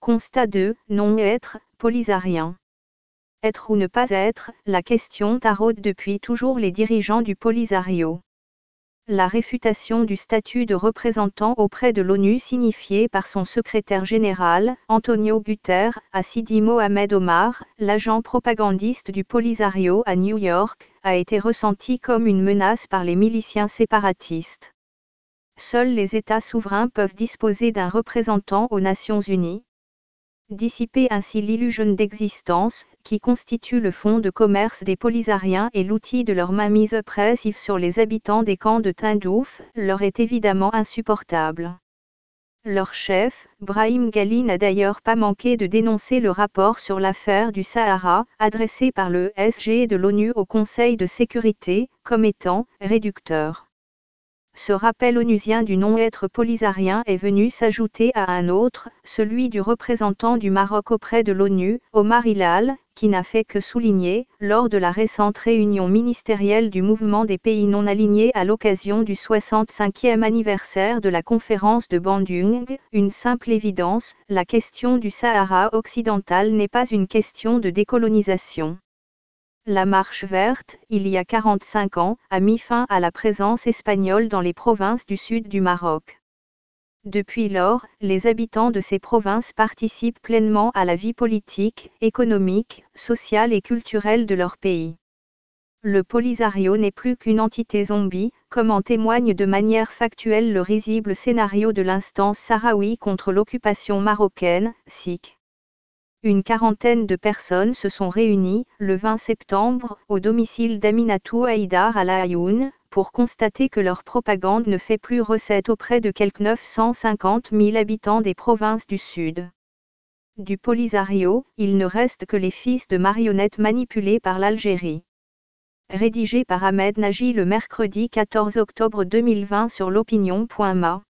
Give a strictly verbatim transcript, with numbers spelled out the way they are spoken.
Constat deux, non-être, Polisario. Être ou ne pas être, la question taraude depuis toujours les dirigeants du Polisario. La réfutation du statut de représentant auprès de l'ONU signifié par son secrétaire général, Antonio Guterres, à Sidi Mohamed Omar, l'agent propagandiste du Polisario à New York, a été ressentie comme une menace par les miliciens séparatistes. Seuls les États souverains peuvent disposer d'un représentant aux Nations Unies. Dissiper ainsi l'illusion d'existence, qui constitue le fonds de commerce des Polisariens et l'outil de leur mainmise oppressive sur les habitants des camps de Tindouf, leur est évidemment insupportable. Leur chef, Brahim Ghali, n'a d'ailleurs pas manqué de dénoncer le rapport sur l'affaire du Sahara, adressé par le S G de l'ONU au Conseil de sécurité, comme étant « réducteur ». Ce rappel onusien du non-être polisarien est venu s'ajouter à un autre, celui du représentant du Maroc auprès de l'ONU, Omar Hilal, qui n'a fait que souligner, lors de la récente réunion ministérielle du mouvement des pays non alignés à l'occasion du soixante-cinquième anniversaire de la conférence de Bandung, une simple évidence, la question du Sahara occidental n'est pas une question de décolonisation. La Marche verte, il y a quarante-cinq ans, a mis fin à la présence espagnole dans les provinces du sud du Maroc. Depuis lors, les habitants de ces provinces participent pleinement à la vie politique, économique, sociale et culturelle de leur pays. Le Polisario n'est plus qu'une entité zombie, comme en témoigne de manière factuelle le risible scénario de l'instance sahraoui contre l'occupation marocaine, S I C. Une quarantaine de personnes se sont réunies, le vingt septembre, au domicile d'Aminatou Haïdar à La Ayoun, pour constater que leur propagande ne fait plus recette auprès de quelque neuf cent cinquante mille habitants des provinces du Sud. Du Polisario, il ne reste que les fils de marionnettes manipulés par l'Algérie. Rédigé par Ahmed Nagy le mercredi quatorze octobre deux mille vingt sur l'opinion point m a.